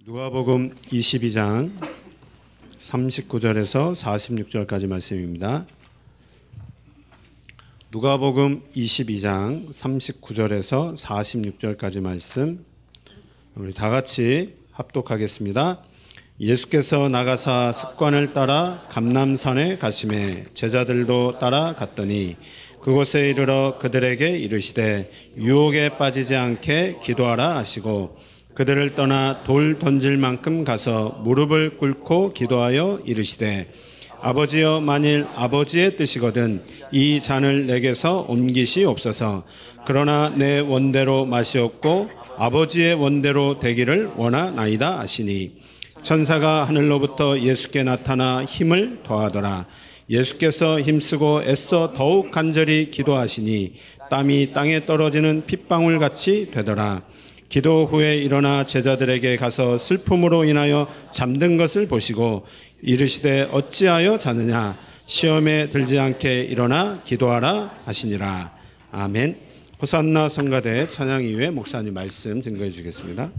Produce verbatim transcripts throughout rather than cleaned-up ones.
누가복음 이십이 장 삼십구 절에서 사십육 절까지 말씀입니다. 누가복음 이십이 장 삼십구 절에서 사십육 절까지 말씀 우리 다 같이 합독하겠습니다. 예수께서 나가사 습관을 따라 감람산에 가시매 제자들도 따라 갔더니 그곳에 이르러 그들에게 이르시되 유혹에 빠지지 않게 기도하라 하시고 그들을 떠나 돌 던질 만큼 가서 무릎을 꿇고 기도하여 이르시되 아버지여 만일 아버지의 뜻이거든 이 잔을 내게서 옮기시옵소서. 그러나 내 원대로 마시옵고 아버지의 원대로 되기를 원하나이다 하시니 천사가 하늘로부터 예수께 나타나 힘을 더하더라. 예수께서 힘쓰고 애써 더욱 간절히 기도하시니 땀이 땅에 떨어지는 핏방울같이 되더라. 기도 후에 일어나 제자들에게 가서 슬픔으로 인하여 잠든 것을 보시고 이르시되 어찌하여 자느냐 시험에 들지 않게 일어나 기도하라 하시니라. 아멘. 호산나 성가대 찬양 이후에 목사님 말씀 증거해 주겠습니다.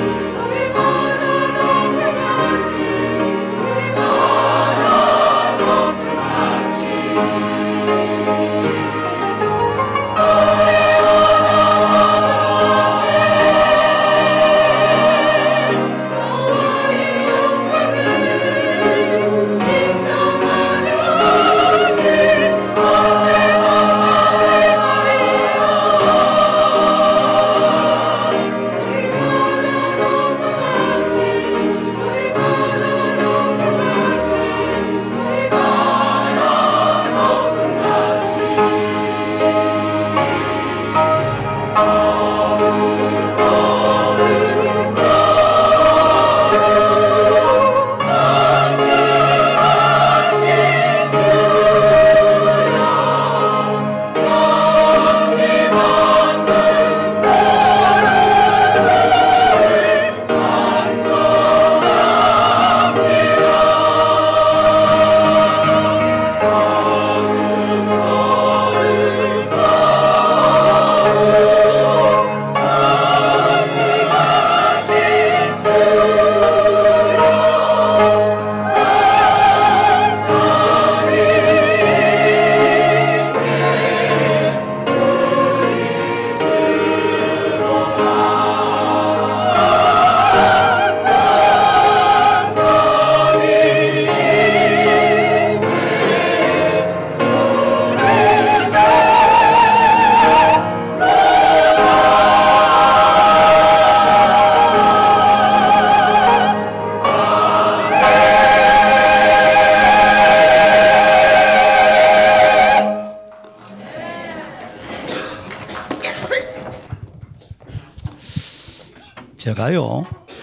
제가요,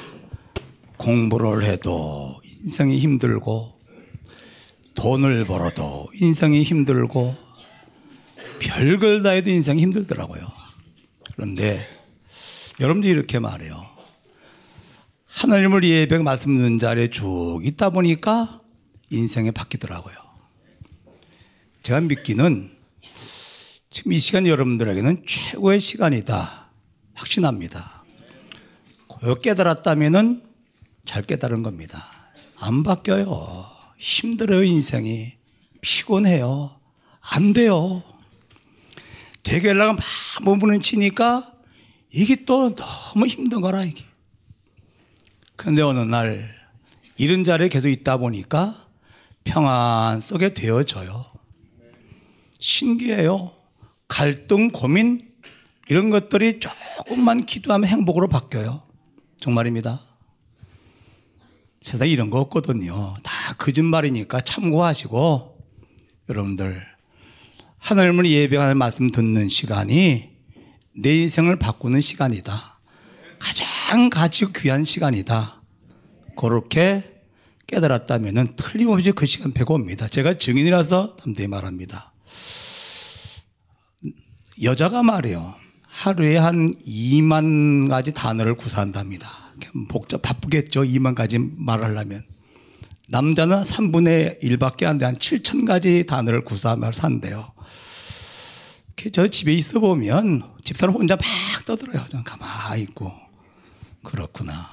공부를 해도 인생이 힘들고 돈을 벌어도 인생이 힘들고 별걸 다 해도 인생이 힘들더라고요. 그런데 여러분들이 이렇게 말해요. 하나님을 예배하고 말씀 듣는 자리에 쭉 있다 보니까 인생이 바뀌더라고요. 제가 믿기는 지금 이 시간 여러분들에게는 최고의 시간이다 확신합니다. 깨달았다면은 잘 깨달은 겁니다. 안 바뀌어요. 힘들어요. 인생이 피곤해요. 안 돼요. 되게 하려고 막 몸부림치니까 이게 또 너무 힘든 거라 이게. 그런데 어느 날 이런 자리에 계속 있다 보니까 평안 속에 되어져요. 신기해요. 갈등, 고민 이런 것들이 조금만 기도하면 행복으로 바뀌어요. 정말입니다. 세상에 이런 거 없거든요. 다 거짓말이니까 참고하시고 여러분들 하나님을 예배하는 말씀 듣는 시간이 내 인생을 바꾸는 시간이다. 가장 가치 귀한 시간이다. 그렇게 깨달았다면 틀림없이 그 시간 배고 옵니다. 제가 증인이라서 담대히 말합니다. 여자가 말이에요. 하루에 한 이만 가지 단어를 구사한답니다. 복잡, 바쁘겠죠. 이만 가지 말하려면. 남자는 삼분의 일밖에 안 돼. 한 칠천 가지 단어를 구사하며 산대요. 저 집에 있어 보면 집사람 혼자 막 떠들어요. 좀 가만히 있고. 그렇구나.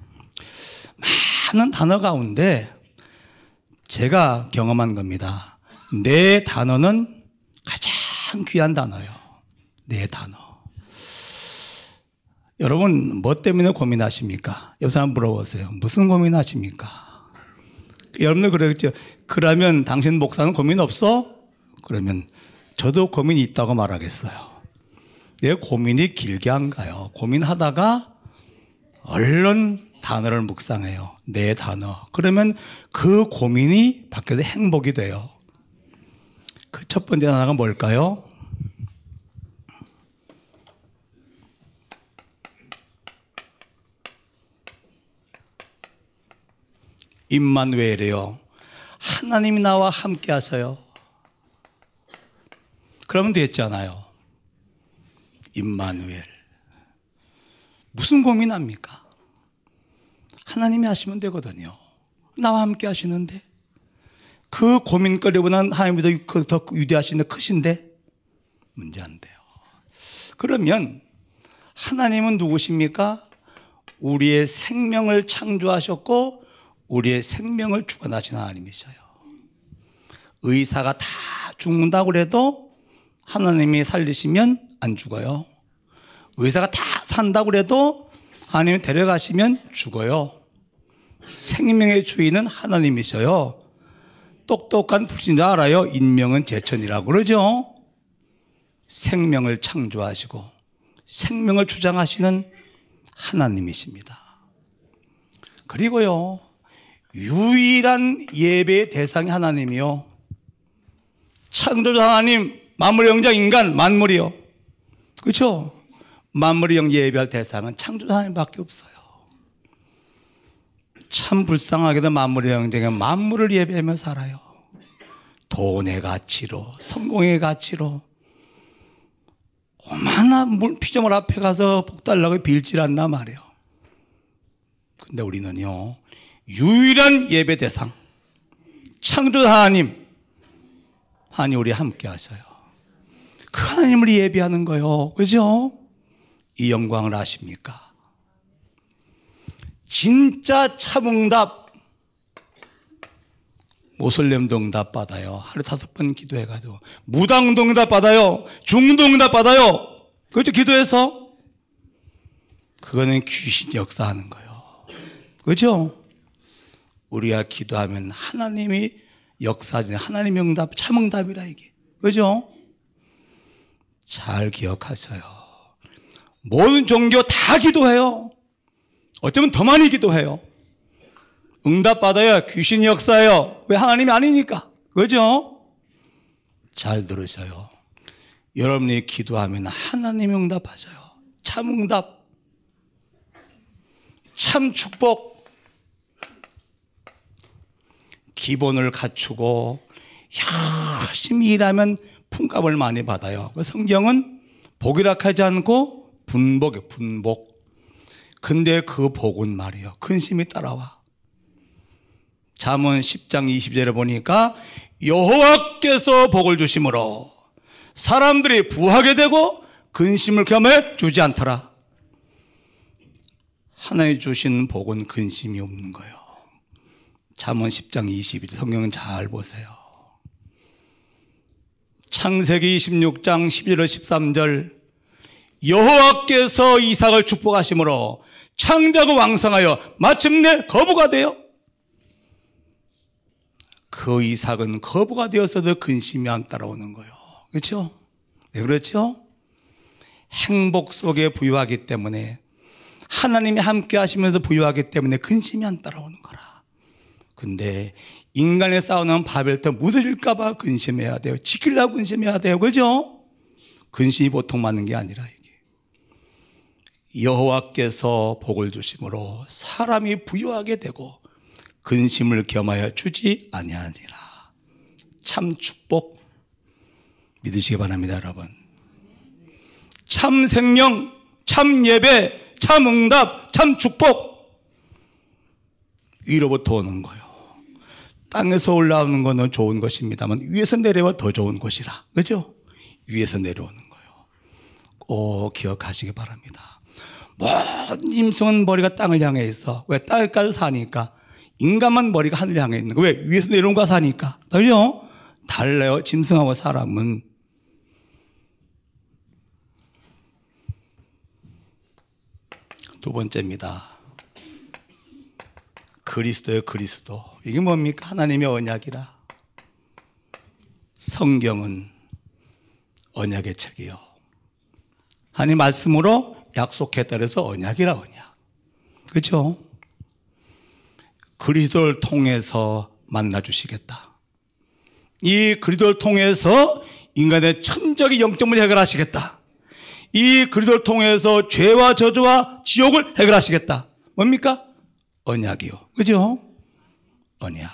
많은 단어 가운데 제가 경험한 겁니다. 내 단어는 가장 귀한 단어예요. 내 단어. 여러분 뭐 때문에 고민하십니까? 옆 사람 물어보세요. 무슨 고민하십니까? 여러분들 그러겠죠. 그러면 당신 목사는 고민 없어? 그러면 저도 고민이 있다고 말하겠어요. 내 고민이 길게 안 가요. 고민하다가 얼른 단어를 묵상해요. 내 단어. 그러면 그 고민이 바뀌어서 행복이 돼요. 그 첫 번째 단어가 뭘까요? 임마누엘이요. 하나님이 나와 함께 하세요. 그러면 됐잖아요. 임마누엘. 무슨 고민합니까? 하나님이 하시면 되거든요. 나와 함께 하시는데 그 고민거리보다는 하나님이 더, 더 위대하신데 크신데 문제 안 돼요. 그러면 하나님은 누구십니까? 우리의 생명을 창조하셨고 우리의 생명을 주관하신 하나님이셔요. 의사가 다 죽는다고 해도 하나님이 살리시면 안 죽어요. 의사가 다 산다고 해도 하나님이 데려가시면 죽어요. 생명의 주인은 하나님이셔요. 똑똑한 불신자 알아요? 인명은 제천이라고 그러죠. 생명을 창조하시고 생명을 주장하시는 하나님이십니다. 그리고요, 유일한 예배의 대상이 하나님이요. 창조자 하나님, 만물의 영장 인간, 만물이요. 그렇죠? 만물의 영 예배할 대상은 창조자 하나님밖에 없어요. 참 불쌍하게도 만물의 영장은 만물을 예배하며 살아요. 돈의 가치로, 성공의 가치로 얼마나 피조물 앞에 가서 복 달라고 빌질 않나 말이에요. 근데 우리는요, 유일한 예배 대상, 창조자 하나님, 하나님 우리 함께 하셔요. 그 하나님을 예배하는 거요. 그죠? 이 영광을 아십니까? 진짜 참응답, 모슬렘도 응답 받아요. 하루 다섯 번 기도해가지고. 무당도 응답 받아요. 중도 응답 받아요. 그렇죠? 기도해서. 그거는 귀신 역사하는 거예요. 그렇죠? 우리가 기도하면 하나님이 역사하는 하나님의 응답, 참응답이라 이게. 그렇죠? 잘 기억하셔요. 모든 종교 다 기도해요. 어쩌면 더 많이 기도해요. 응답 받아야 귀신이 역사해요. 왜? 하나님이 아니니까. 그죠? 잘 들으셔요. 여러분이 기도하면 하나님이 응답하셔요. 참 응답, 참 축복. 기본을 갖추고 열심히 일하면 품값을 많이 받아요. 성경은 복이라 하지 않고 분복이에요. 분복. 근데 그 복은 말이에요, 근심이 따라와. 잠언 십 장 이십 절에 보니까 여호와께서 복을 주심으로 사람들이 부하게 되고 근심을 겸해 주지 않더라. 하나님 주신 복은 근심이 없는 거예요. 잠언 십 장 이십일 절 성경은 잘 보세요. 창세기 이십육 장 십일 절 십삼 절 여호와께서 이삭을 축복하심으로 창대하고 왕성하여 마침내 거부가 되어, 그 이삭은 거부가 되어서도 근심이 안 따라오는 거예요. 그렇죠? 네, 그렇죠? 행복 속에 부유하기 때문에, 하나님이 함께 하시면서 부유하기 때문에 근심이 안 따라오는 거라. 근데 인간의 싸우는 바벨탑 무너질까 봐 근심해야 돼요. 지키려고 근심해야 돼요. 그죠? 근심이 보통 많은 게 아니라 이게. 여호와께서 복을 주심으로 사람이 부유하게 되고 근심을 겸하여 주지 아니하니라. 참 축복 믿으시기 바랍니다, 여러분. 참 생명, 참 예배, 참 응답, 참 축복 위로부터 오는 거예요. 땅에서 올라오는 것은 좋은 것입니다만 위에서 내려와 더 좋은 것이라. 그죠? 위에서 내려오는 거예요. 꼭 기억하시기 바랍니다. 모든 짐승은 머리가 땅을 향해 있어. 왜? 땅에까지 사니까. 인간만 머리가 하늘 향해 있는 거. 왜? 위에서 내려온 거 사니까. 그죠? 달라요. 짐승하고 사람은. 두 번째입니다. 그리스도의 그리스도. 이게 뭡니까? 하나님의 언약이라. 성경은 언약의 책이요. 하나님 말씀으로 약속했다 그래서 언약이라 언약. 그렇죠? 그리스도를 통해서 만나주시겠다. 이 그리스도를 통해서 인간의 천적인 영적을 해결하시겠다. 이 그리스도를 통해서 죄와 저주와 지옥을 해결하시겠다. 뭡니까? 언약이요. 그죠? 언약.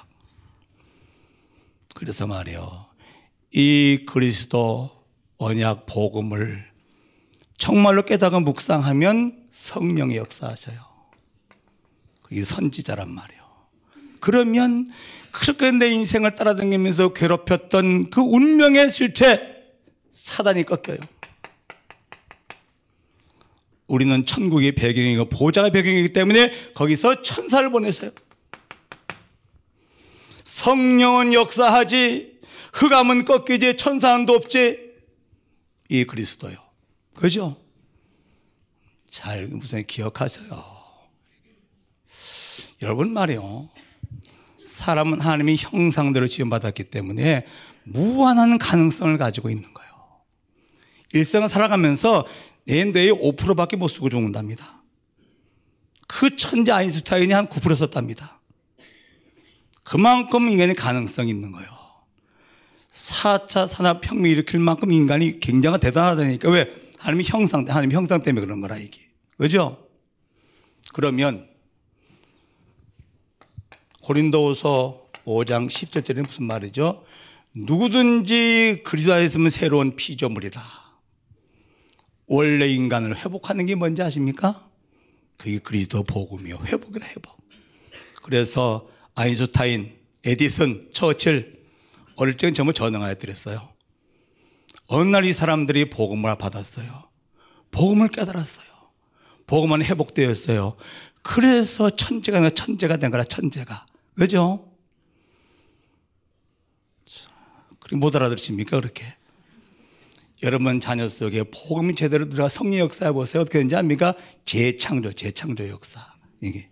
그래서 말이요, 이 그리스도 언약 복음을 정말로 깨닫고 묵상하면 성령이 역사하셔요. 그게 선지자란 말이에요. 그러면 그렇게 내 인생을 따라다니면서 괴롭혔던 그 운명의 실체, 사단이 꺾여요. 우리는 천국의 배경이고 보좌가 배경이기 때문에 거기서 천사를 보내세요. 성령은 역사하지, 흑암은 꺾이지, 천사는 돕지. 이 그리스도요. 그죠? 잘 무슨 기억하세요. 여러분 말이요. 사람은 하나님의 형상대로 지음받았기 때문에 무한한 가능성을 가지고 있는 거예요. 일생을 살아가면서 내 뇌의 오 퍼센트밖에 못 쓰고 죽는답니다. 그 천재 아인슈타인이 한 구 퍼센트 썼답니다. 그만큼 인간의 가능성이 있는 거예요. 사 차 산업혁명 일으킬 만큼 인간이 굉장히 대단하다니까. 왜? 하나님의 형상, 하나님의 형상 때문에 그런 거라, 이게. 그죠? 그러면 고린도후서 오 장 십 절째는 무슨 말이죠? 누구든지 그리스도 안에 있으면 새로운 피조물이라. 원래 인간을 회복하는 게 뭔지 아십니까? 그게 그리스도 복음이요. 회복이라, 회복. 그래서 아인슈타인, 에디슨, 처칠 어릴 적엔 정말 전능한 애들이었어요. 어느 날 이 사람들이 복음을 받았어요. 복음을 깨달았어요. 복음 안에 회복되었어요. 그래서 천재가 아니라 천재가 된 거라, 천재가. 그죠? 그리고 못 알아들으십니까, 그렇게? 여러분 자녀 속에 복음이 제대로 들어가 성령 역사해 보세요. 어떻게 되는지 압니까? 재창조, 재창조 역사. 이게.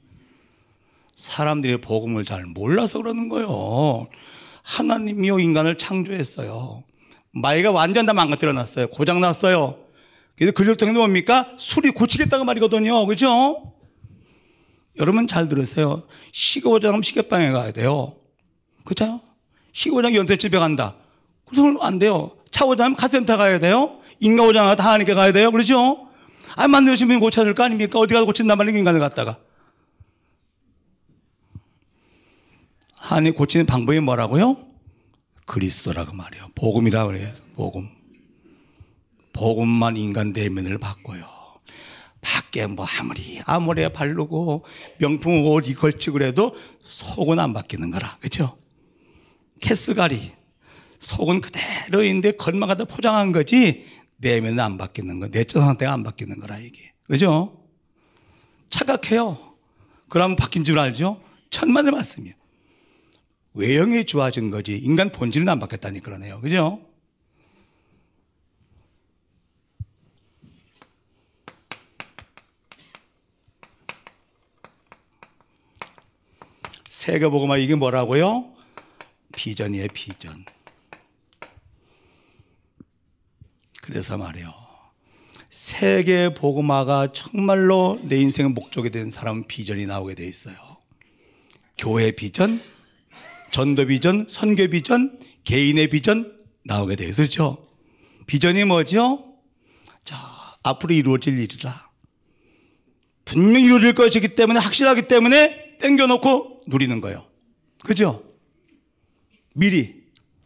사람들이 복음을 잘 몰라서 그러는 거예요. 하나님이요 인간을 창조했어요. 마이가 완전 다 망가뜨려 놨어요. 고장 났어요. 그래서 근력통행은 뭡니까? 술이 고치겠다고 말이거든요. 그죠? 여러분 잘 들으세요. 시계고장하면 시계방에 가야 돼요. 그렇죠? 시계고장 연세집에 간다. 그래서 안 돼요. 차고장하면 카센터 가야 돼요. 인가고장 다 하니까 가야 돼요. 그렇죠? 아, 만드신 분이 고쳐야 될 거 아닙니까? 어디 가서 고친단 말이에요, 인간을 갖다가. 하나님 고치는 방법이 뭐라고요? 그리스도라고 말해요. 복음이라고 그래요. 복음. 복음만 인간 내면을 바꿔요. 밖에 뭐 아무리 아무리 바르고 명품 옷 걸치고 그래도 속은 안 바뀌는 거라. 그렇죠? 캐스가리. 속은 그대로인데 겉만 갖다 포장한 거지 내면은 안 바뀌는 거. 내적 상태가 안 바뀌는 거라 이게. 그죠? 착각해요. 그러면 바뀐 줄 알죠? 천만의 말씀이에요. 외형이 좋아진 거지 인간 본질은 안 바뀌었다니 그러네요. 그죠? 세계복음화 이게 뭐라고요? 비전이에요, 비전. 그래서 말이에요. 세계복음화가 정말로 내 인생의 목적이 된 사람은 비전이 나오게 돼 있어요. 교회 비전, 전도 비전, 선교 비전, 개인의 비전 나오게 돼 있어요. 그렇죠? 비전이 뭐죠? 자, 앞으로 이루어질 일이라. 분명히 이루어질 것이기 때문에 확실하기 때문에 땡겨놓고 누리는 거예요. 그죠? 미리.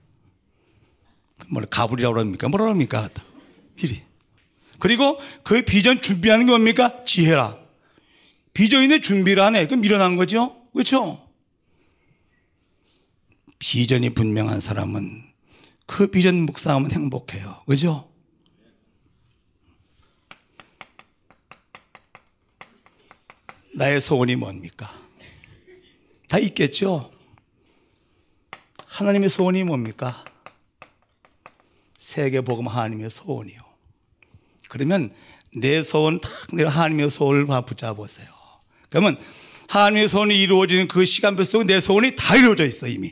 뭐 가불이라고 그럽니까? 뭐라 그럽니까? 미리. 그리고 그 비전 준비하는 게 뭡니까? 지혜라. 비전인데 준비를 안 해. 그럼 밀어난 거죠? 그렇죠? 비전이 분명한 사람은 그 비전 묵상하면 행복해요. 그죠? 나의 소원이 뭡니까? 다 있겠죠? 하나님의 소원이 뭡니까? 세계복음 하나님의 소원이요. 그러면 내 소원 딱 내가 하나님의 소원을 붙잡아보세요. 그러면 하나님의 소원이 이루어지는 그 시간표 속에 내 소원이 다 이루어져 있어 이미.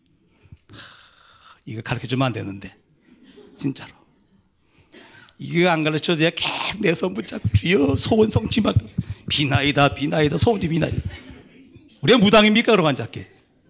이거 가르쳐주면 안 되는데 진짜로. 이거 안 가르쳐줘야 계속 내 소원 붙잡고 주여 소원 성취만 비나이다 비나이다 소원이 비나이다. 우리가 무당입니까? 그러고 앉았게.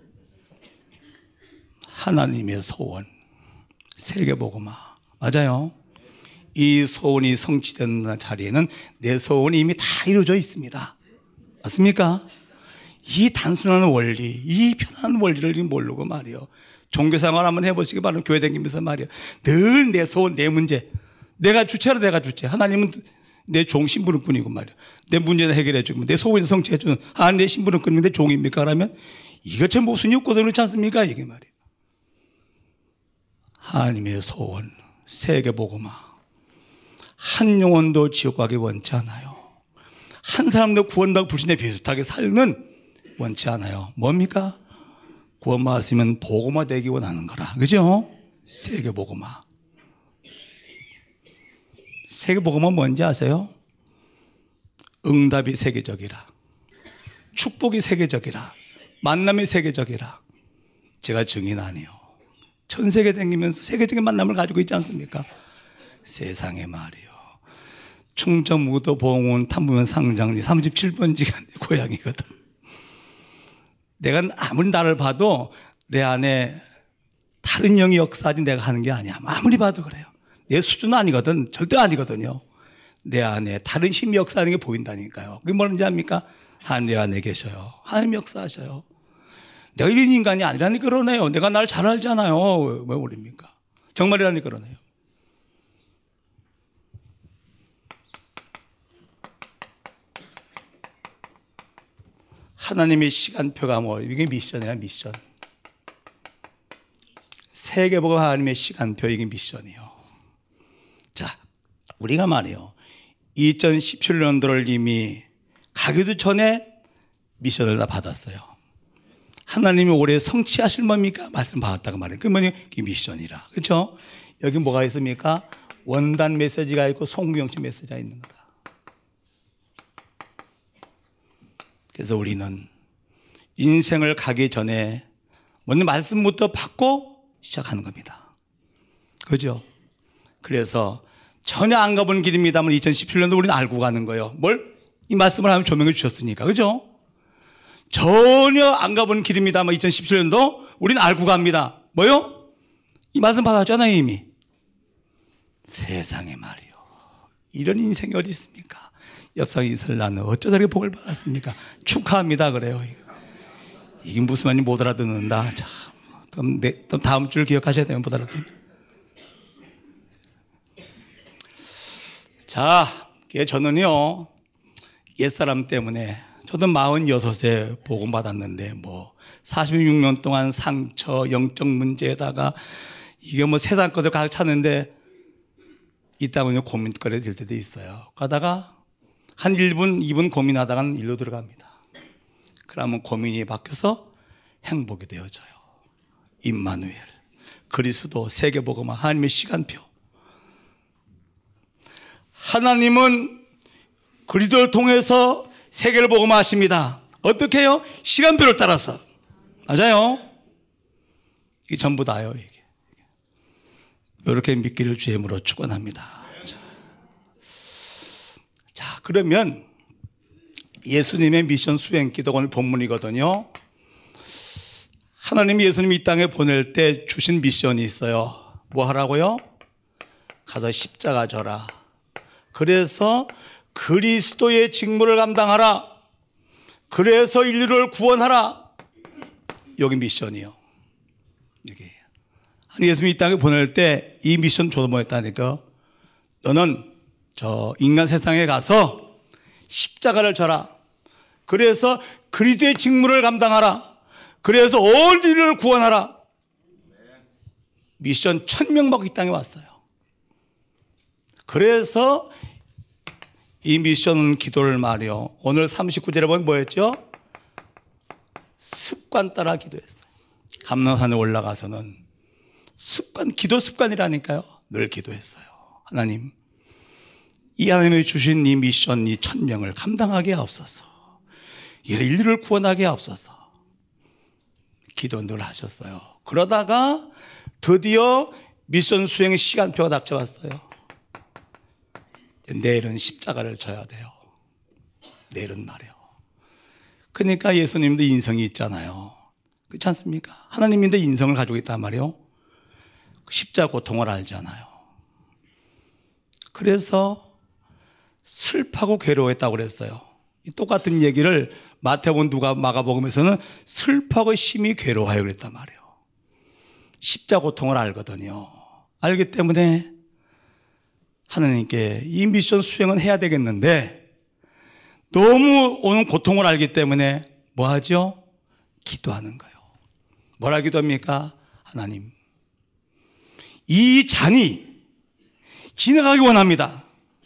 하나님의 소원 세계복음화 맞아요. 이 소원이 성취되는 자리에는 내 소원이 이미 다 이루어져 있습니다. 맞습니까? 이 단순한 원리, 이 편한 원리를 모르고 말이요. 종교생활 한번 해보시기 바랍니다. 교회 다니면서 말이요. 늘 내 소원, 내 문제. 내가 주체로 내가 주체. 하나님은 내 종 심부름꾼이고 말이요. 내 문제는 해결해주고 내 소원을 성취해주는 아, 내 심부름꾼인데 종입니까? 그러면 이것저 모순이 없거든 그렇지 않습니까? 이게 말이에요. 하나님의 소원, 세계복음화. 한 영혼도 지옥 가기 원치 않아요. 한 사람도 구원받고 불신에 비슷하게 살는 원치 않아요. 뭡니까? 구원받았으면 복음화 되기 원하는 거라. 그죠? 세계 복음화. 세계 복음화 뭔지 아세요? 응답이 세계적이라. 축복이 세계적이라. 만남이 세계적이라. 제가 증인 아니요. 전 세계 다니면서 세계적인 만남을 가지고 있지 않습니까? 세상에 말이요. 충청 무도 봉훈 탐부면 상장리 삼십칠 번지가 내 고향이거든. 내가 아무리 나를 봐도 내 안에 다른 영이 역사하지 내가 하는 게 아니야. 아무리 봐도 그래요. 내 수준은 아니거든. 절대 아니거든요. 내 안에 다른 힘이 역사하는 게 보인다니까요. 그게 뭔지 압니까? 하나님 안에 계셔요. 하나님 역사하셔요. 내가 이런 인간이 아니라니까 그러네요. 내가 날 잘 알잖아요. 왜 모릅니까? 정말이라니까 그러네요. 하나님의 시간표가 뭐 이게 미션이야 미션. 세계복음 하나님의 시간표 이게 미션이요. 자, 우리가 말이요. 이천십칠 년도를 이미 가기도 전에 미션을 다 받았어요. 하나님이 올해 성취하실 뭡니까? 말씀 받았다고 말해요. 그 뭐니? 이 미션이라. 그렇죠? 여기 뭐가 있습니까? 원단 메시지가 있고 송구영신 메시지가 있는 거다. 그래서 우리는 인생을 가기 전에 먼저 말씀부터 받고 시작하는 겁니다. 그죠? 그래서 전혀 안 가본 길입니다만 이천십칠 년도 우리는 알고 가는 거예요. 뭘? 이 말씀을 하면 조명해 주셨으니까. 그죠? 전혀 안 가본 길입니다만 이천십칠 년도 우리는 알고 갑니다. 뭐요? 이 말씀 받았잖아요, 이미. 세상에 말이요. 이런 인생이 어디 있습니까? 옆상 인사를 나는 어쩌다 이렇게 복을 받았습니까? 축하합니다. 그래요. 이게 무슨 말인지 못 알아듣는다. 참. 그럼, 내, 그럼 다음 주를 기억하셔야 되면 못 알아듣는다. 자, 저는요, 옛사람 때문에 저도 마흔여섯에 복음 받았는데 뭐 사십육 년 동안 상처, 영적 문제에다가 이게 뭐 세상 것들 가득 찼는데 이 땅은 고민거리 될 때도 있어요. 가다가 한 일 분, 이 분 고민하다가는 일로 들어갑니다. 그러면 고민이 바뀌어서 행복이 되어져요. 임마누엘, 그리스도, 세계복음화, 하나님의 시간표. 하나님은 그리스도를 통해서 세계를 복음화하십니다. 어떻게 해요? 시간표를 따라서. 맞아요. 이게 전부 다요. 이게. 이렇게 믿기를 주의 이름으로 축원합니다. 자, 그러면 예수님의 미션 수행 기도가 오늘 본문이거든요. 하나님이 예수님이 이 땅에 보낼 때 주신 미션이 있어요. 뭐 하라고요? 가서 십자가 져라. 그래서 그리스도의 직무를 감당하라. 그래서 인류를 구원하라. 여기 미션이요. 여기. 예수님이 이 땅에 보낼 때 이 미션 줘도 뭐였다니까? 너는 저 인간 세상에 가서 십자가를 져라. 그래서 그리스도의 직무를 감당하라. 그래서 온 인류를 구원하라. 미션 천 명 받고 이 땅에 왔어요. 그래서 이 미션 기도를 말이요. 오늘 삼십구 절에 보면 뭐였죠? 습관 따라 기도했어요. 감람산에 올라가서는 습관, 기도 습관이라니까요. 늘 기도했어요. 하나님, 이 하나님이 주신 이 미션, 이 천명을 감당하게 하옵소서. 인류를 구원하게 하옵소서. 기도 늘 하셨어요. 그러다가 드디어 미션 수행 시간표가 닥쳐왔어요. 내일은 십자가를 져야 돼요. 내일은 말이요. 그러니까 예수님도 인성이 있잖아요. 그렇지 않습니까? 하나님인데 인성을 가지고 있단 말이요. 십자가 고통을 알잖아요. 그래서 슬퍼하고 괴로워했다고 그랬어요. 똑같은 얘기를 마태복음, 누가 마가복음에서는 슬퍼하고 심히 괴로워하여 그랬단 말이에요. 십자가 고통을 알거든요. 알기 때문에 하나님께 이 미션 수행은 해야 되겠는데 너무 오는 고통을 알기 때문에 뭐 하죠? 기도하는 거예요. 뭐라 기도합니까? 하나님, 이 잔이 지나가기 원합니다.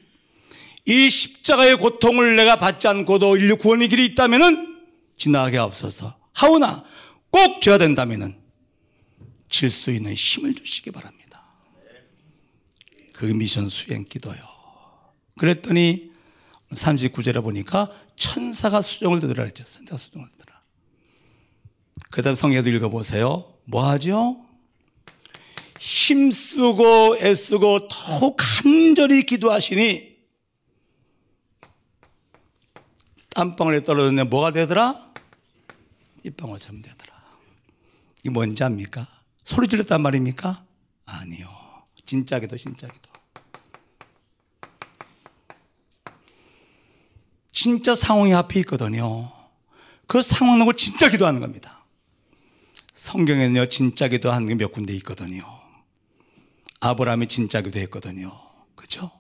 이 십자가의 고통을 내가 받지 않고도 인류 구원의 길이 있다면은 지나가게 없어서, 하오나 꼭 져야 된다면은 질 수 있는 힘을 주시기 바랍니다. 그 미션 수행 기도요. 그랬더니 삼십구 절에 보니까 천사가 수종을 드더라 그랬죠. 천사가 수종을 드더라. 그 다음 성경에도 읽어보세요. 뭐 하죠? 힘쓰고 애쓰고 더욱 간절히 기도하시니 땀방울에 떨어졌네. 뭐가 되더라? 빗방울처럼 되더라. 이게 뭔지 압니까? 소리 질렀단 말입니까? 아니요. 진짜 기도, 진짜 기도. 진짜 상황이 앞에 있거든요. 그 상황 놓고 진짜 기도하는 겁니다. 성경에는요, 진짜 기도하는 게 몇 군데 있거든요. 아브라함이 진짜 기도했거든요. 그렇죠?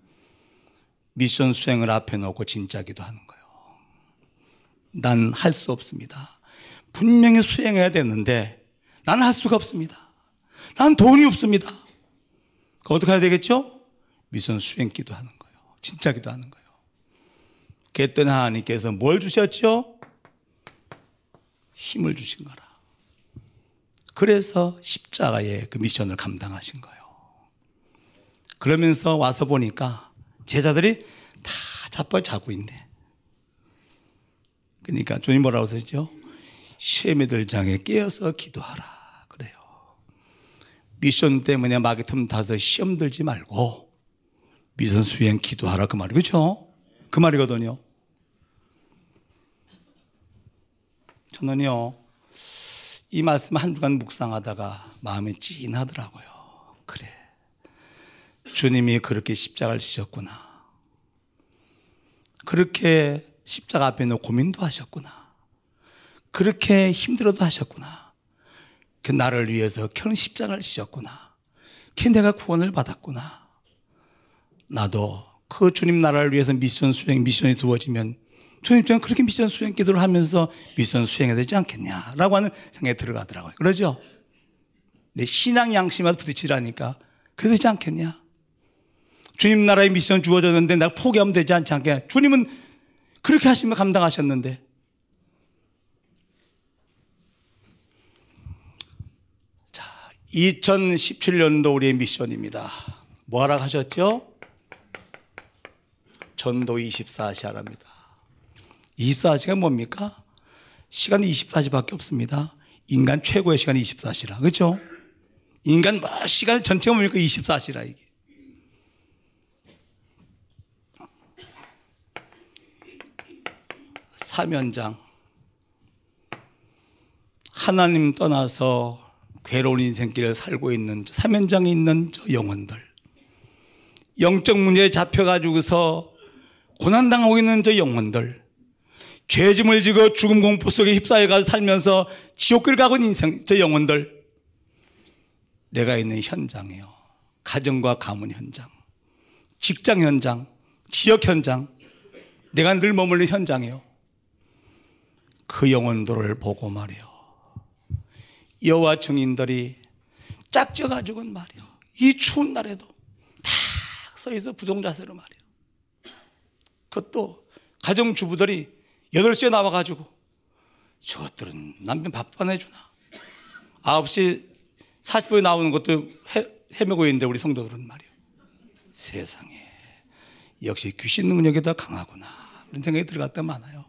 미션 수행을 앞에 놓고 진짜 기도하는 거예요. 난 할 수 없습니다. 분명히 수행해야 되는데 나는 할 수가 없습니다. 난 돈이 없습니다. 그 어떻게 해야 되겠죠? 미션 수행 기도하는 거예요. 진짜 기도하는 거예요. 그랬더니 하나님께서 뭘 주셨죠? 힘을 주신 거라. 그래서 십자가의 그 미션을 감당하신 거예요. 그러면서 와서 보니까 제자들이 다 자빠져 자고 있네. 그러니까 주님 뭐라고 하셨죠? 시험에 들 장에 깨어서 기도하라 그래요. 미션 때문에 마귀 틈 타서 시험 들지 말고 미션 수행 기도하라 그 말이 그렇죠? 그 말이거든요. 저는요 이 말씀 한 주간 묵상하다가 마음이 찐하더라고요. 그래, 주님이 그렇게 십자가를 지셨구나. 그렇게 십자가 앞에 놓고 고민도 하셨구나. 그렇게 힘들어도 하셨구나. 그 나를 위해서 그런 십자가를 지셨구나. 그 내가 구원을 받았구나. 나도 그 주님 나라를 위해서 미션 수행, 미션이 두어지면 주님 또한 그렇게 미션 수행 기도를 하면서 미션 수행해야 되지 않겠냐라고 하는 생각이 들어가더라고요. 그러죠? 내 신앙 양심에 부딪히라니까 그래야 되지 않겠냐? 주님 나라의 미션 주어졌는데 내가 포기하면 되지 않지 않겠냐? 주님은 그렇게 하시면 감당하셨는데. 자, 이천십칠 년도 우리의 미션입니다. 뭐 하라 하셨죠? 전도 이십사 시 하랍니다. 이십사 시간 뭡니까? 시간이 이십사 시밖에 없습니다. 인간 최고의 시간이 이십사 시라. 그렇죠? 인간 뭐 시간 전체가 뭡니까? 이십사 시라 이게. 사면장. 하나님 떠나서 괴로운 인생길을 살고 있는 사면장에 있는 저 영혼들. 영적 문제에 잡혀가지고서 고난당하고 있는 저 영혼들. 죄짐을 지고 죽음 공포 속에 휩싸여가 살면서 지옥길 가고 있는 인생, 저 영혼들. 내가 있는 현장이요. 가정과 가문 현장, 직장 현장, 지역 현장, 내가 늘 머물는 현장이요. 그 영혼들을 보고 말이요. 여호와 증인들이 짝져가지고는 말이요. 이 추운 날에도 탁 서있어 부동자세로 말이요. 그것도 가정주부들이 여덟 시에 나와가지고 저것들은 남편 밥도 안 해주나. 아홉 시 사십 분에 나오는 것도 해, 헤매고 있는데 우리 성도들은 말이요. 세상에 역시 귀신 능력이 더 강하구나. 그런 생각이 들어갈 때 많아요.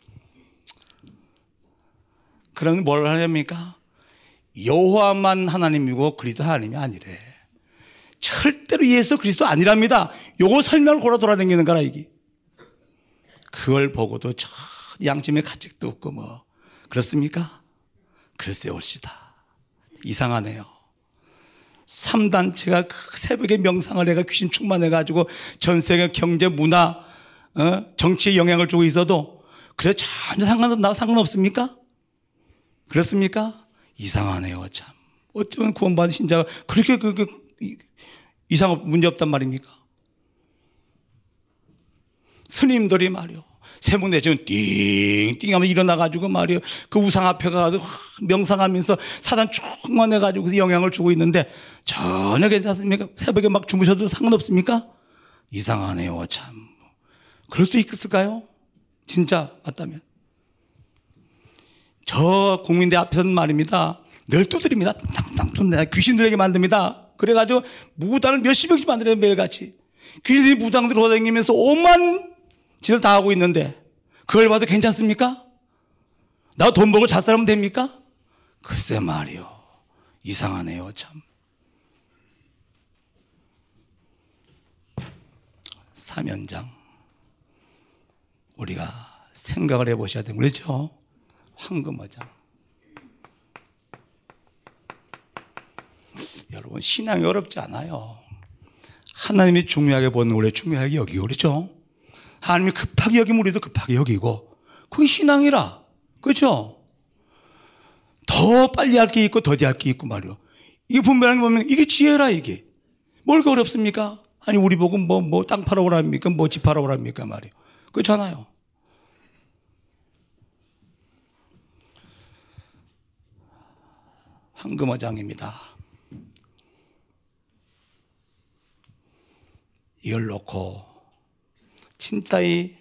그러면 뭘 하렵니까? 여호와만 하나님이고 그리스도 하나님이 아니래. 절대로 예수 그리스도 아니랍니다. 요거 설명을 걸어 돌아다니는 거라 이게. 그걸 보고도 저 양심의 가책도 없고 뭐 그렇습니까? 글쎄 옳시다. 이상하네요. 삼 단체가 그 새벽에 명상을 해가 귀신 충만해가지고 전 세계 경제, 문화, 어? 정치에 영향을 주고 있어도 그래 전혀 상관, 나 상관없습니까? 그렇습니까? 이상하네요, 참. 어쩌면 구원받은 신자가 그렇게 그, 그, 이상, 문제 없단 말입니까? 스님들이 말이요. 새벽 내지면 띵띵 하면 일어나가지고 말이요. 그 우상 앞에 가서 명상하면서 사단 충만해가지고 영향을 주고 있는데 전혀 괜찮습니까? 새벽에 막 주무셔도 상관없습니까? 이상하네요, 참. 그럴 수 있을까요? 진짜 맞다면. 저 국민대 앞에서는 말입니다. 늘 두드립니다. 탕탕 두드립니다. 귀신들에게 만듭니다. 그래가지고 무당을 몇십 명씩 만들어요. 매일같이. 귀신들이 무당 들어다니면서 오만 짓을 다 하고 있는데 그걸 봐도 괜찮습니까? 나 돈 벌고 자살하면 됩니까? 글쎄 말이요. 이상하네요, 참. 사면장. 우리가 생각을 해보셔야 됩니다. 그렇죠? 황금어장. 여러분, 신앙이 어렵지 않아요. 하나님이 중요하게 보는 우리 중요하게 여기고, 그렇죠? 하나님이 급하게 여기면 우리도 급하게 여기고, 그게 신앙이라. 그렇죠? 더 빨리 할 게 있고, 더디 할 게 있고 말이요. 이게 분명하게 보면, 이게 지혜라, 이게. 뭘가 어렵습니까? 아니, 우리 보고 뭐, 뭐, 땅 팔아오랍니까? 뭐, 집 팔아오랍니까? 말이요. 그렇잖아요. 황금어장입니다. 이걸 놓고 진짜 이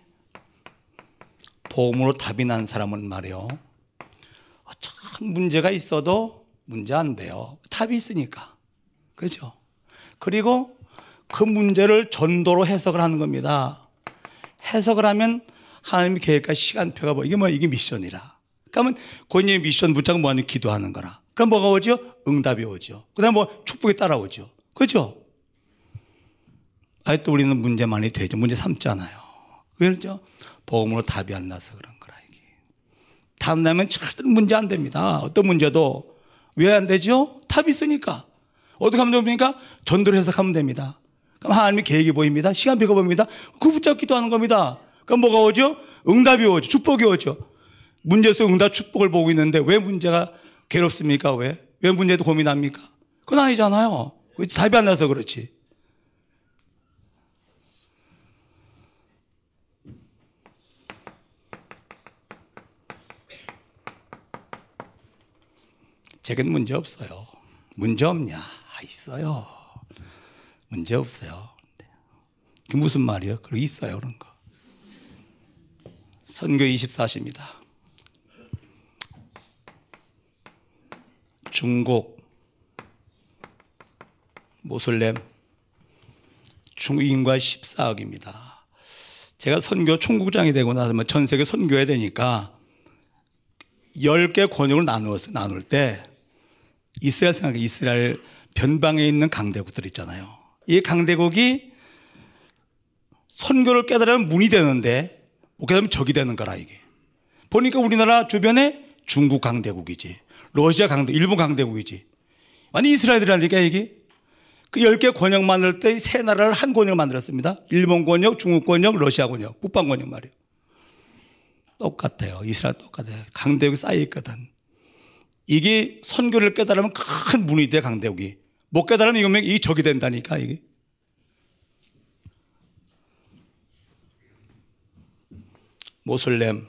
복음으로 답이 난 사람은 말이요, 참 문제가 있어도 문제 안 돼요. 답이 있으니까. 그렇죠? 그리고 그 문제를 전도로 해석을 하는 겁니다. 해석을 하면 하나님의 계획과 시간표가 뭐, 이게 뭐, 이게 미션이라. 그러면 본인의 미션 붙잡고 뭐하는 기도하는 거라. 그럼 뭐가 오죠? 응답이 오죠. 그 다음에 뭐 축복이 따라오죠. 그렇죠? 아직도 우리는 문제 많이 되죠. 문제 삼잖아요. 왜 그러죠? 복음으로 답이 안 나서 그런 거라, 이게. 답 나면 절대 문제 안 됩니다. 어떤 문제도. 왜 안 되죠? 답이 있으니까. 어떻게 하면 됩니까? 전도를 해석하면 됩니다. 그럼 하나님의 계획이 보입니다. 시간표가 보입니다. 그 붙잡고 기도하는 겁니다. 그럼 뭐가 오죠? 응답이 오죠. 축복이 오죠. 문제 속 응답 축복을 보고 있는데 왜 문제가 괴롭습니까? 왜? 왜 문제도 고민합니까? 그건 아니잖아요. 답이 안 나서 그렇지. 제겐 문제 없어요. 문제 없냐? 아, 있어요. 문제 없어요. 그게 무슨 말이에요? 그리고 있어요, 그런 거. 선교 이십사 시입니다. 중국, 모슬렘, 중국 인구가 십사억입니다. 제가 선교 총국장이 되고 나서 전 세계 선교해야 되니까 열 개 권역을 나누었어요. 나눌 때 이스라엘 생각해. 이스라엘 변방에 있는 강대국들 있잖아요. 이 강대국이 선교를 깨달으면 문이 되는데 못 깨달으면 적이 되는 거라, 이게. 보니까 우리나라 주변에 중국 강대국이지, 러시아 강대, 일본 강대국이지. 아니, 이스라엘이라니까, 이게. 그 열 개 권역 만들 때 세 나라를 한 권역을 만들었습니다. 일본 권역, 중국 권역, 러시아 권역, 북방 권역 말이에요. 똑같아요. 이스라엘 똑같아요. 강대국이 쌓여있거든. 이게 선교를 깨달으면 큰 문이 돼, 강대국이. 못 깨달으면 이거면 이게 적이 된다니까, 이게. 모슬렘,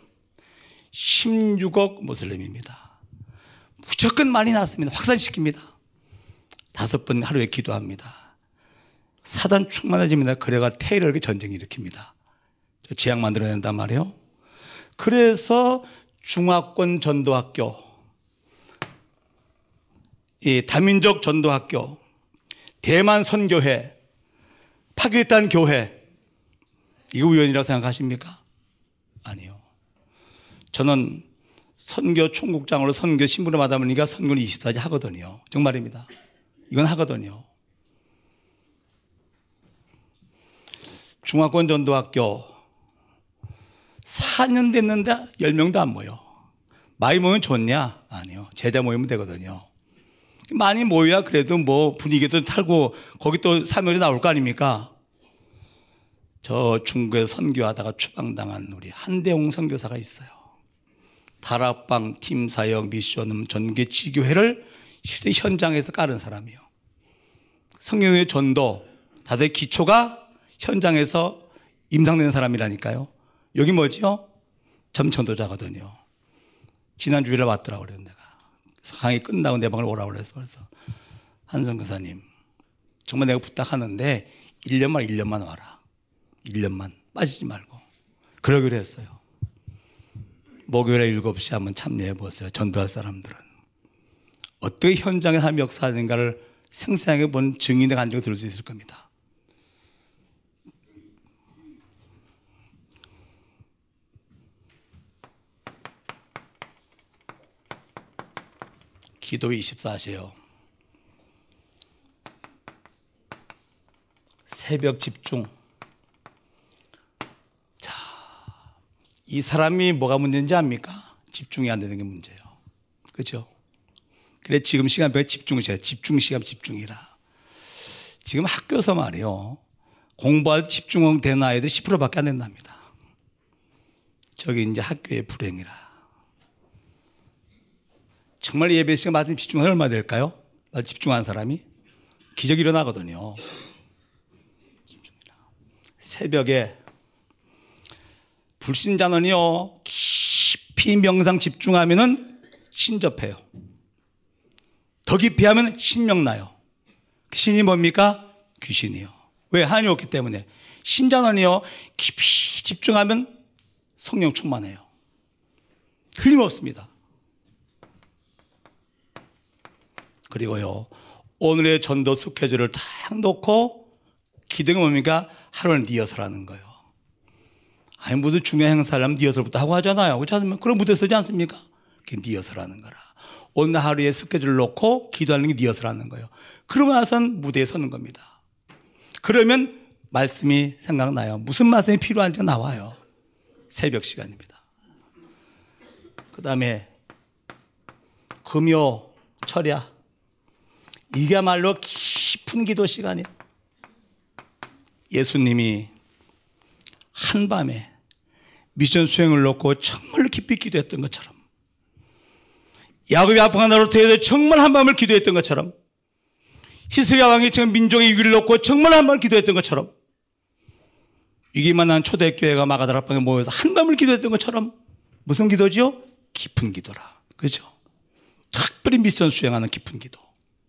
십육억 모슬렘입니다. 무조건 많이 났습니다. 확산시킵니다. 다섯 번 하루에 기도합니다. 사단 충만해집니다. 그래가 테러를 전쟁 일으킵니다. 재앙 만들어낸단 말이에요. 그래서 중화권 전도학교, 이 다민족 전도학교, 대만 선교회, 파키스탄 교회, 이거 우연이라고 생각하십니까? 아니요. 저는 선교 총국장으로 선교 신분을 받아보니까 선교는 이십사 지 하거든요. 정말입니다. 이건 하거든요. 중화권 전도학교 사 년 됐는데 열 명도 안 모여. 많이 모이면 좋냐? 아니요. 제자 모이면 되거든요. 많이 모여야 그래도 뭐 분위기도 탈고 거기 또 사명이 나올 거 아닙니까? 저 중국에서 선교하다가 추방당한 우리 한대웅 선교사가 있어요. 다락방, 팀사역, 미션음, 전개, 지교회를 실제 현장에서 깔은 사람이에요. 성경의 전도, 다들 기초가 현장에서 임상되는 사람이라니까요. 여기 뭐지요? 점천도자거든요. 지난 주일에 왔더라고 그래요, 내가. 강의 끝나고 내 방을 오라고 그래서. 그래서 한성 교사님, 정말 내가 부탁하는데 일 년만 일 년만 와라. 일 년만 빠지지 말고. 그러기로 했어요. 목요일에 일곱 시 한번 참여해 보세요. 전도할 사람들은. 어떻게 현장의 삶이 역사하는가를 생생하게 본 증인의 간증을 들을 수 있을 겁니다. 기도 이십사 시예요. 새벽 집중. 자, 이 사람이 뭐가 문제인지 압니까? 집중이 안 되는 게 문제예요. 그렇죠? 그래 지금 시간표에 집중이세요. 집중 시간 집중이라. 지금 학교에서 말이요. 공부할 집중되는 아이들 십 퍼센트밖에 안 된답니다. 저기 이제 학교의 불행이라. 정말 예배 시간 맞은 집중하면 얼마 될까요? 집중한 사람이 기적이 일어나거든요. 새벽에 불신자는요 깊이 명상 집중하면은 신접해요. 더 깊이 하면 신명나요. 신이 뭡니까? 귀신이요. 왜? 하나님이 없기 때문에. 신자는요 깊이 집중하면 성령 충만해요. 틀림없습니다. 그리고요 오늘의 전도 스케줄을 딱 놓고 기도가 뭡니까? 하루는 리허설하는 거예요. 아니 무슨 중요한 행사를 하면 리허설부터 하고 하잖아요. 그렇지 않습니까? 그럼 무대 쓰지 않습니까? 그게 리허설하는 거라. 오늘 하루의 스케줄을 놓고 기도하는 게 리허설하는 거예요. 그러고 나서는 무대에 서는 겁니다. 그러면 말씀이 생각나요. 무슨 말씀이 필요한지 나와요. 새벽 시간입니다. 그 다음에 금요 철야 이게야말로 깊은 기도 시간이에요. 예수님이 한밤에 미션 수행을 놓고 정말 깊이 기도했던 것처럼 야곱이 아픈 하나로 되어 정말 한밤을 기도했던 것처럼 히스기야 왕이 지금 민족의 위기를 놓고 정말 한밤을 기도했던 것처럼 위기만 한 초대교회가 마가다락방에 모여서 한밤을 기도했던 것처럼 무슨 기도죠? 깊은 기도라. 그렇죠? 특별히 미션 수행하는 깊은 기도.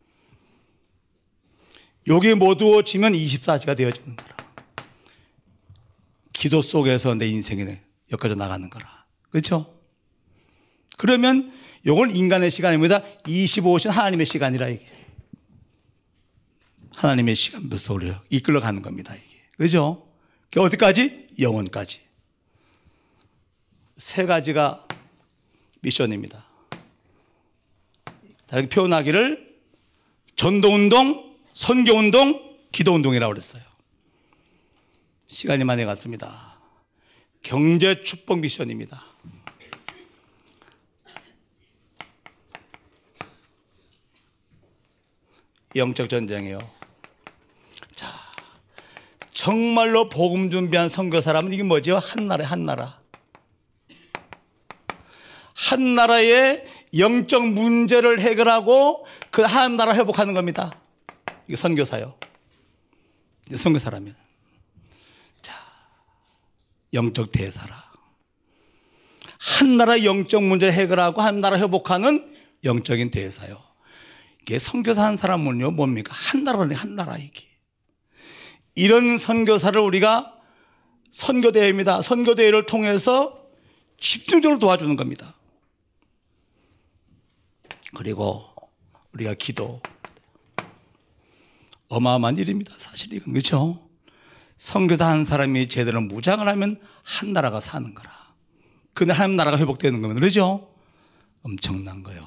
여기 모두어지면 이십사 시가 되어지는 거라. 기도 속에서 내 인생이 엮어져 나가는 거라. 그렇죠? 그러면 이걸 인간의 시간입니다. 이십오 시는 하나님의 시간이라 이게. 하나님의 시간부터 우리를 이끌어가는 겁니다. 이게. 그렇죠? 어디까지? 영혼까지. 세 가지가 미션입니다. 다르게 표현하기를 전도운동, 선교운동, 기도운동이라고 그랬어요. 시간이 많이 갔습니다. 경제 축복 미션입니다. 영적 전쟁이에요. 자, 정말로 복음 준비한 선교사라면 이게 뭐죠? 한 나라, 한 나라. 한 나라의 영적 문제를 해결하고 그 한 나라 회복하는 겁니다. 이게 선교사요. 이게 선교사라면. 자, 영적 대사라. 한 나라 영적 문제를 해결하고 한 나라 회복하는 영적인 대사요. 이게 선교사 한 사람은요 뭡니까? 한 나라네, 한 나라 이게. 이런 선교사를 우리가 선교대회입니다. 선교대회를 통해서 집중적으로 도와주는 겁니다. 그리고 우리가 기도. 어마어마한 일입니다. 사실 이건. 그렇죠? 선교사 한 사람이 제대로 무장을 하면 한 나라가 사는 거라. 그날 한 나라가 회복되는 거면. 그렇죠? 엄청난 거예요.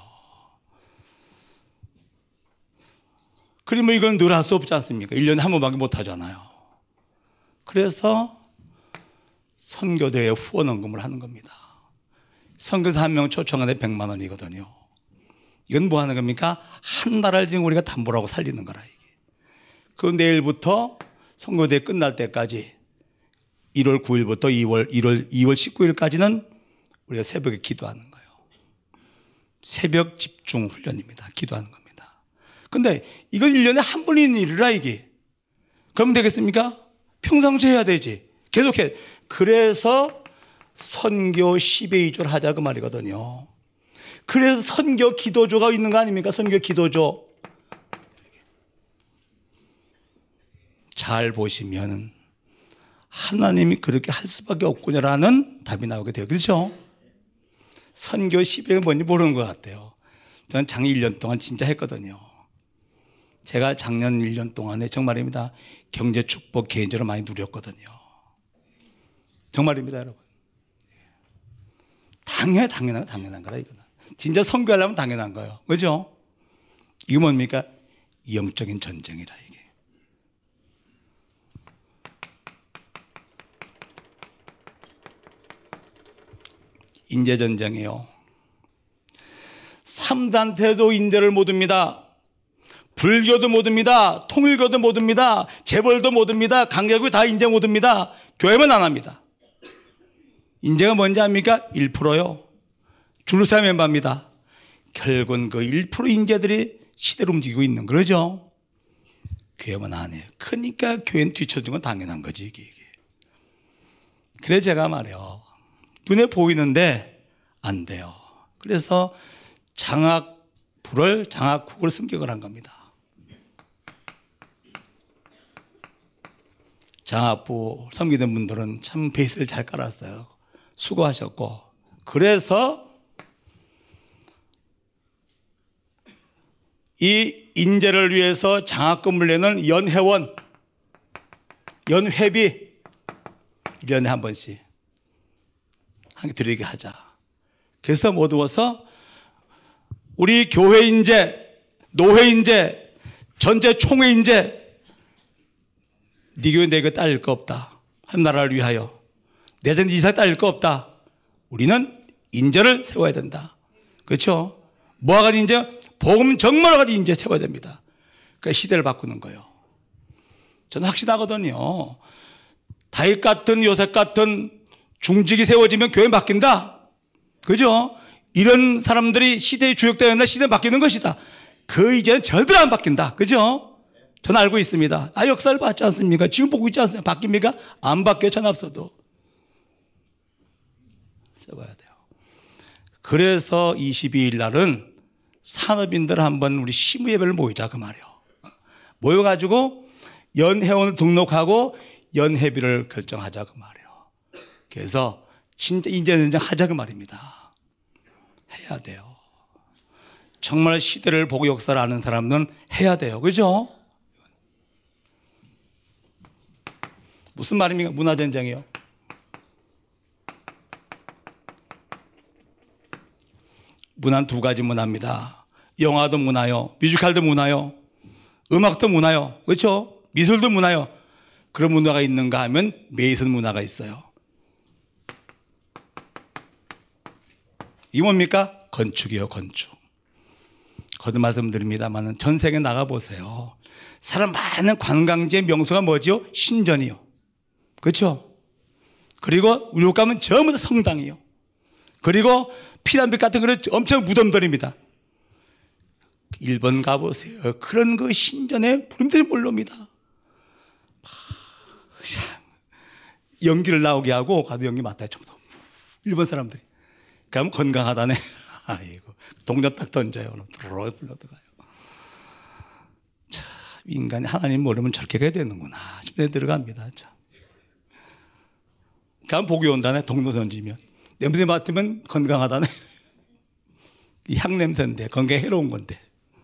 그러면 이건 늘 할 수 없지 않습니까? 일 년에 한 번밖에 못 하잖아요. 그래서 선교대회 후원 헌금을 하는 겁니다. 선교사 한 명 초청하는데 백만 원이거든요. 이건 뭐 하는 겁니까? 한 나라를 지금 우리가 담보로 하고 살리는 거라, 이게. 그 내일부터 선교대회 끝날 때까지 일월 구일부터 이월, 일월, 이월 십구일까지는 우리가 새벽에 기도하는 거예요. 새벽 집중 훈련입니다. 기도하는 겁니다. 근데 이건 일 년에 한 번 있는 일이라 이게. 그러면 되겠습니까? 평상시에 해야 되지. 계속해. 그래서 선교 십의 이조를 하자 그 말이거든요. 그래서 선교 기도조가 있는 거 아닙니까? 선교 기도조. 잘 보시면 하나님이 그렇게 할 수밖에 없구나라는 답이 나오게 돼요. 그렇죠? 선교 시백이 뭔지 모르는 것 같아요. 저는 작년 일 년 동안 진짜 했거든요. 제가 작년 일 년 동안에 정말입니다. 경제 축복 개인적으로 많이 누렸거든요. 정말입니다, 여러분. 당연히 당연한, 당연한 거라, 이거는. 진짜 선교하려면 당연한 거예요. 그죠? 이게 뭡니까? 영적인 전쟁이라, 이게. 인재전쟁이에요. 삼 단태도 인재를 못 옵니다. 불교도 못 옵니다. 통일교도 못 옵니다. 재벌도 못 옵니다. 강대국이 다 인재 못 옵니다. 교회만 안 합니다. 인재가 뭔지 압니까? 일 퍼센트요. 줄사 멤버입니다. 결국은 그 일 퍼센트 인재들이 시대를 움직이고 있는 거죠. 교회만 안 해요. 그러니까 교회는 뒤처진 건 당연한 거지, 이게. 그래 제가 말해요. 눈에 보이는데 안 돼요. 그래서 장학부를 장학국을 승격을 한 겁니다. 장학부 섬기는 분들은 참 베이스를 잘 깔았어요. 수고하셨고, 그래서 이 인재를 위해서 장학금을 내는 연회원, 연회비 일 년에 한 번씩 한 개 드리게 하자. 그래서 모두어서 우리 교회 인재, 노회 인재, 전체 총회 인재, 네 교회 내가 딸릴 거 없다. 한 나라를 위하여 내전 이사 딸릴 거 없다. 우리는 인재를 세워야 된다. 그렇죠? 뭐가 가진 인재? 복음 정말로 가진 인재 세워야 됩니다. 그러니까 시대를 바꾸는 거예요. 저는 확신하거든요. 다윗 같은 요셉 같은 중직이 세워지면 교회 바뀐다. 그죠? 이런 사람들이 시대의 주역되었나 시대는 바뀌는 것이다. 그 이제는 절대로 안 바뀐다. 그죠? 저는 알고 있습니다. 아, 역사를 봤지 않습니까? 지금 보고 있지 않습니까? 바뀝니까? 안 바뀌어, 전 없어도. 세워야 돼요. 그래서 이십이 일 날은 산업인들 한번 우리 시무 예배를 모이자, 그 말이에요. 모여가지고 연회원을 등록하고 연회비를 결정하자, 그 말이에요. 그래서 진짜 인재전쟁 하자, 그 말입니다. 해야 돼요. 정말 시대를 보고 역사를 아는 사람은 해야 돼요. 그죠? 무슨 말입니까? 문화전쟁이요. 문화는 두 가지 문화입니다. 영화도 문화요. 뮤지컬도 문화요. 음악도 문화요. 그렇죠? 미술도 문화요. 그런 문화가 있는가 하면 매선 문화가 있어요. 이게 뭡니까? 건축이에요, 건축. 거듭 말씀드립니다만 전 세계 나가보세요. 사람 많은 관광지의 명소가 뭐죠? 신전이요. 그렇죠? 그리고 유럽 가면 전부 다 성당이요. 그리고 피라미드 같은 그런 엄청 무덤들입니다. 일본 가보세요. 그런 그 신전에 부름들이 몰려옵니다. 연기를 나오게 하고 가도 연기 맡아요. 전부 다. 일본 사람들이. 그러면 건강하다네. 아이고, 동전 딱 던져요. 그럼 불러들어가요. 참, 인간이 하나님 모르면 저렇게 가야 되는구나 싶은 데 들어갑니다. 참. 그럼 복이 온다네. 동전 던지면. 냄새 맡으면 건강하다네. 이 향냄새인데 건강에 해로운 건데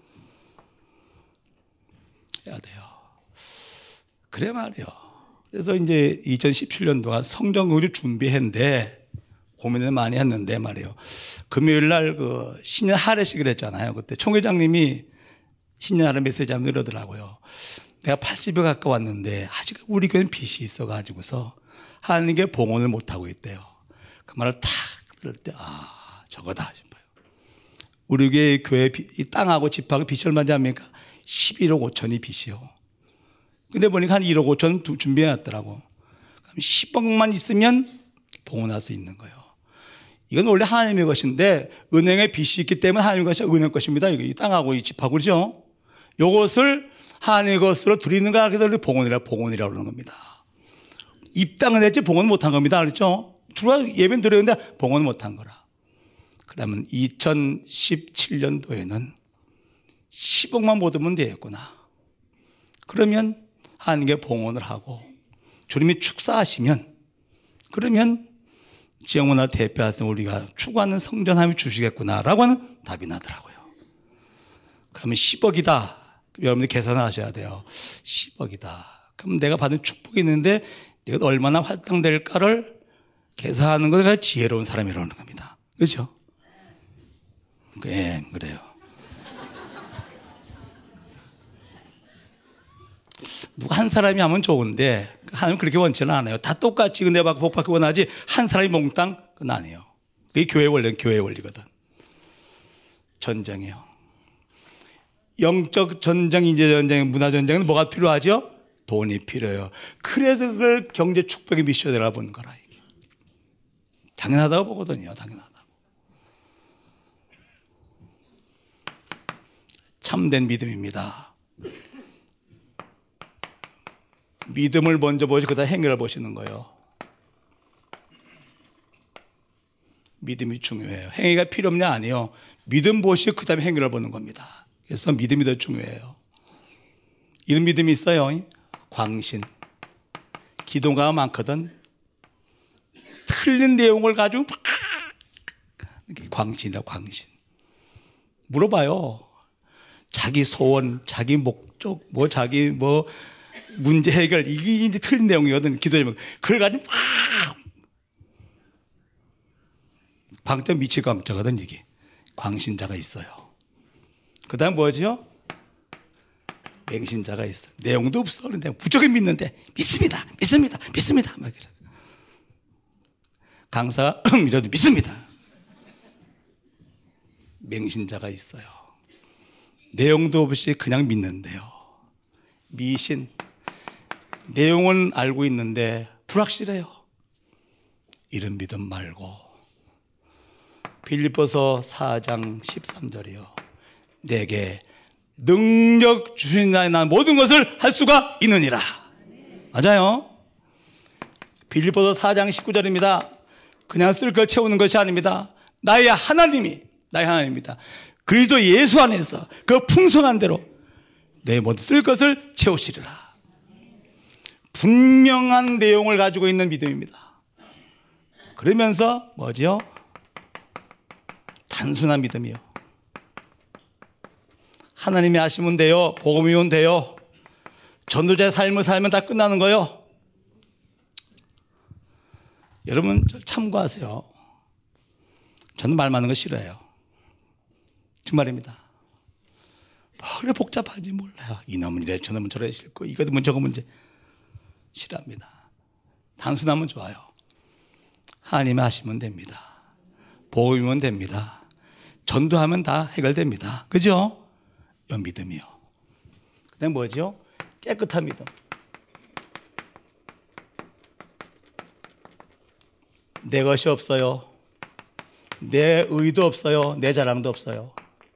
해야 돼요. 그래 말이요. 그래서 이제 이천십칠 년도가 성전공을 준비했는데 고민을 많이 했는데 말이에요. 금요일 날 그 신년 할애식을 했잖아요. 그때 총회장님이 신년 할애 메시지 하면 이러더라고요. 내가 팔십에 가까웠는데 아직 우리 교회는 빚이 있어가지고서 하나님께 봉헌을 못하고 있대요. 그 말을 탁 들을 때, 아, 저거다 싶어요. 우리 교회, 교회 이 땅하고 집하고 빚이 얼마인지 압니까? 십일억 오천이 빚이요. 근데 보니까 한 일억 오천 준비해 놨더라고. 그럼 십억만 있으면 봉헌할 수 있는 거예요. 이건 원래 하나님의 것인데, 은행에 빚이 있기 때문에 하나님의 것이 은행 것입니다. 이 땅하고 이 집하고, 그죠? 요것을 하나님의 것으로 드리는가 해서 봉헌이라, 봉헌이라고 그러는 겁니다. 입당은 했지 봉헌 못한 겁니다. 그렇죠? 들어와 예배는 드렸는데 봉헌 못한 거라. 그러면 이천십칠 년도에는 십억만 못 얻으면 되겠구나. 그러면 하나님께 봉헌을 하고 주님이 축사하시면 그러면 지역문화 대표해서 우리가 추구하는 성전 하나님이 주시겠구나라고 하는 답이 나더라고요. 그러면 십억이다. 여러분들 계산을 하셔야 돼요. 십억이다. 그럼 내가 받은 축복이 있는데 내가 얼마나 할당될까를 계산하는 것가 지혜로운 사람이라는 겁니다. 그렇죠? 예, 그래요. 누가 한 사람이 하면 좋은데 하나님 그렇게 원치는 않아요. 다 똑같이 은혜 받고 복 받고 원하지 한 사람이 몽땅 그건 아니에요. 그게 교회 원리는 교회 원리거든. 전쟁이요. 영적 전쟁, 인재 전쟁, 문화 전쟁은 뭐가 필요하죠? 돈이 필요해요. 그래서 그걸 경제 축복의 미션이라고 보는 거라 이게. 당연하다고 보거든요. 당연하다고. 참된 믿음입니다. 믿음을 먼저 보시고 그다음 행위를 보시는 거예요. 믿음이 중요해요. 행위가 필요 없냐? 아니요. 믿음 보시고 그다음에 행위를 보는 겁니다. 그래서 믿음이 더 중요해요. 이런 믿음이 있어요. 광신. 기도가 많거든. 틀린 내용을 가지고 막 광신이다, 광신. 물어봐요. 자기 소원, 자기 목적, 뭐 자기 뭐 문제 해결, 이게 이제 틀린 내용이거든. 기도하면 그걸 가지고 막 방점 미칠 광자거든. 이게 광신자가 있어요. 그 다음 뭐죠? 맹신자가 있어. 내용도 없어. 그런데 무조건 믿는데 믿습니다. 믿습니다. 믿습니다. 막 이래. 강사가 이래도 믿습니다. 맹신자가 있어요. 내용도 없이 그냥 믿는데요. 미신. 내용은 알고 있는데 불확실해요. 이런 믿음 말고 빌립보서 사 장 십삼 절이요. 내게 능력 주신 자의 난 모든 것을 할 수가 있느니라. 맞아요. 빌립보서 사 장 십구 절입니다. 그냥 쓸 걸 채우는 것이 아닙니다. 나의 하나님이 나의 하나님입니다. 그리스도 예수 안에서 그 풍성한 대로 내 모든 쓸 것을 채우시리라. 분명한 내용을 가지고 있는 믿음입니다. 그러면서 뭐죠? 단순한 믿음이요. 하나님이 하시면 돼요. 복음이면 돼요. 전도자의 삶을 살면 다 끝나는 거예요. 여러분 참고하세요. 저는 말 많은 거 싫어해요. 정말입니다. 그래 복잡하지 몰라요. 이놈은 이래 저놈은 저래 싫고 이거면 저거 문제 싫어합니다. 단순하면 좋아요. 하나님이 하시면 됩니다. 복음이면 됩니다. 전도하면 다 해결됩니다. 그죠? 이 믿음이요. 그 다음에 뭐죠? 깨끗한 믿음. 내 것이 없어요. 내 의도 없어요. 내 자랑도 없어요.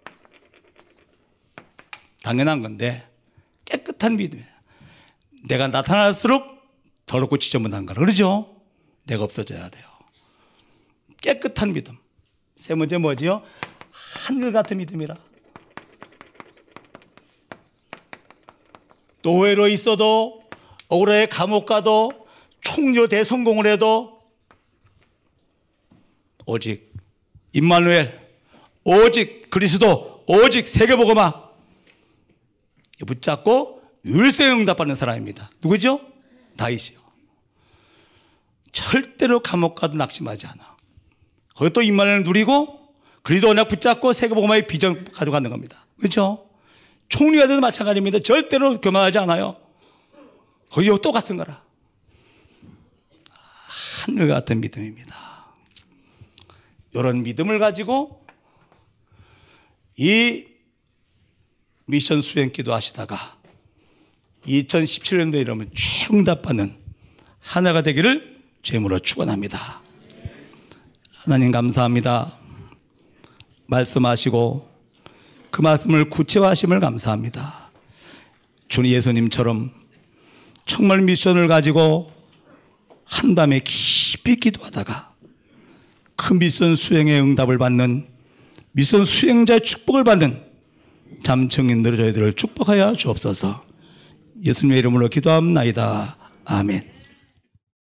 당연한 건데 깨끗한 믿음이에요. 내가 나타날수록 더럽고 지저분한 거라. 그러죠? 내가 없어져야 돼요. 깨끗한 믿음. 세 번째 뭐지요? 하늘 같은 믿음이라. 노예로 있어도 억울하게 감옥 가도 총리로 대성공을 해도 오직 임마누엘, 오직 그리스도, 오직 세계복음화 붙잡고 율세 응답받는 사람입니다. 누구죠? 다윗이요. 절대로 감옥 가도 낙심하지 않아. 거기 또 임마누엘을 누리고 그리스도 언약 붙잡고 세계복음화의 비전 가져가는 겁니다. 그렇죠? 총리가 돼도 마찬가지입니다. 절대로 교만하지 않아요. 거기 똑같은 거라. 하늘 같은 믿음입니다. 이런 믿음을 가지고 이 미션 수행 기도하시다가 이천십칠 년도에 이러면 최응답받는 하나가 되기를 죄물로 축원합니다. 하나님 감사합니다. 말씀하시고 그 말씀을 구체화하심을 감사합니다. 주님 예수님처럼 정말 미션을 가지고 한밤에 깊이 기도하다가 그 미션 수행의 응답을 받는 미션 수행자의 축복을 받는 잠청인들을 저희들을 축복하여 주옵소서. 예수님의 이름으로 기도합나이다. 아멘.